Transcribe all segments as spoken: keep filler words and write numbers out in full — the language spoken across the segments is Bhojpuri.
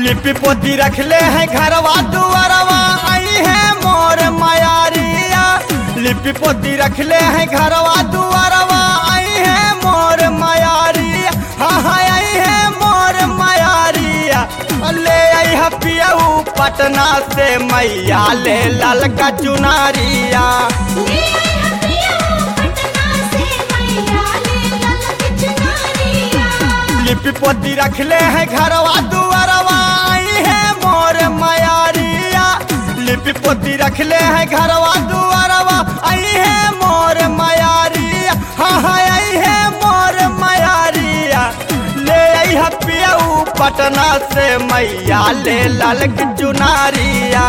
लिपि पोती रखले हैं घरवा दुआरवा आई है मोर मायारिया। लिपि पोती रखले हैं घरवा दुआरवा आई है मोर मायारिया। हाँ हाँ आई है मोर मायारिया। ले आई है पियऊ पटना से मैया ले लाल का चुनारिया। लिपि पोती रखले हैं घरवा दुआरवा आई है मोर मायारिया। लिपि पोती रखले हैं घरवा दुआरवा आई है मोर मायारिया। हाँ हाँ आई है मोर मायारिया। ले आई है पियऊ पटना से मैया ले लाल की चुनारिया।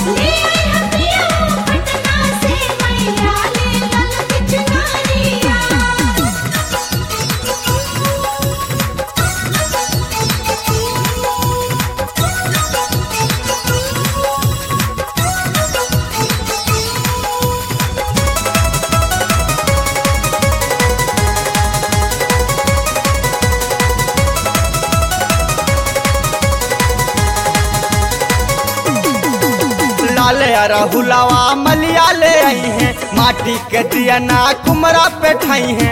लाले राहुलवा मलिया ले आई हैं माटी के दिया ना कुमरा पे ठाई हैं।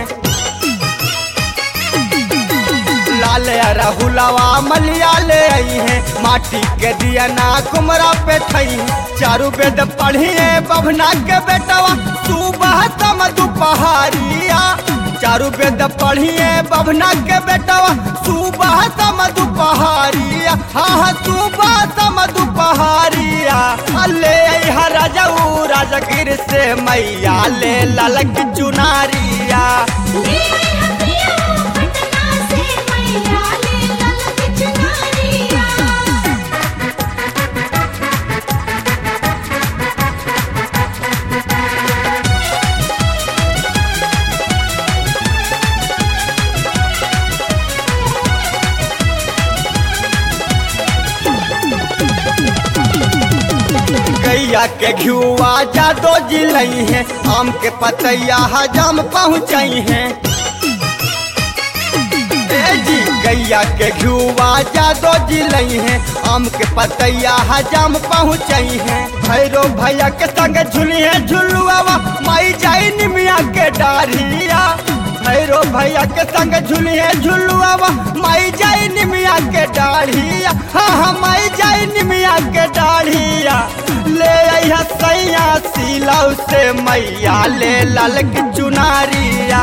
लाले राहुलवा मलिया ले आई हैं माटी के दिया ना कुमरा पे ठाई हैं। चारू वेद पढ़िए बभना के बेटवा सुबह तम दुपहरिया। चारू वेद पढ़िए बभना के बेटवा सुबह तम दुपहरिया। हाँ हाँ सुबह तम दुपहरिया। ले आई राजाऊ राजगिर से मैया ले लाल की चुनारिया। गैया के घियुआ जादो जिलई है आम के पतैया हजाम पहुँचाई है। जी गैया के घियुआ जादो जिलई है आम के पतैया हजाम पहुँचाई है। भैरो भैया के संग झुली है झुलुआ माई जाई निमिया के डारिया। भैरो भैया के संग झुली है झुलुआ माई जाई निमिया के डाढ़िया। हाँ हाँ माई जाई निमिया के डाढ़िया। ले आई सैया सिलाऊ से मैया ले लाल की चुनारिया।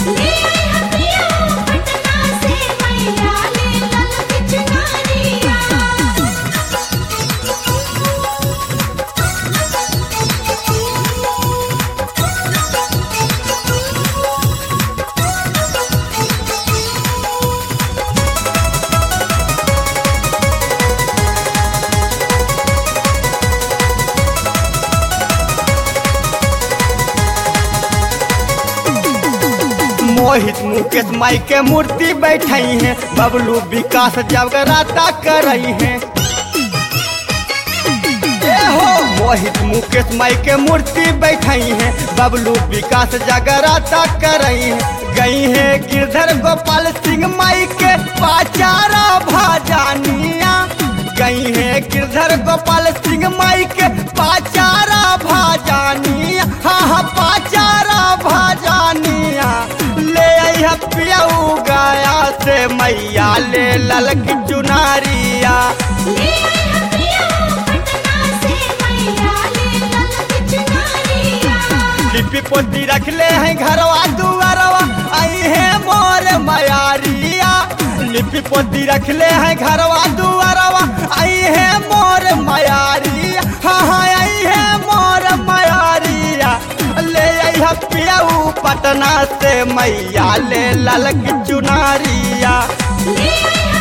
मोहित मुकेश माई के मूर्ति बैठाई है बबलू विकास जगराता करई है। हो मोहित मुकेश माई के मूर्ति बैठाई है बबलू विकास जगराता करई है। गई है गिरधर गोपाल सिंह माई के पाचारा भाजानिया। गई है गिरधर गोपाल सिंह माई के पाचारा भाजानिया। हाँ हाँ पाचारा भाजानिया। ले आई पियऊ गाया से मैया ले लाल की चुनारिया। लिपि पोती रखले हैं घरवा दुआरवा आई है मोर मायारिया। लिपि पोती रखले हैं घरवा दुआरवा आई है मोर मायारिया। हाँ हाँ आई है मोर मायारिया। ले आई पियऊ पटना से मैया ले लाल की चुनारिया।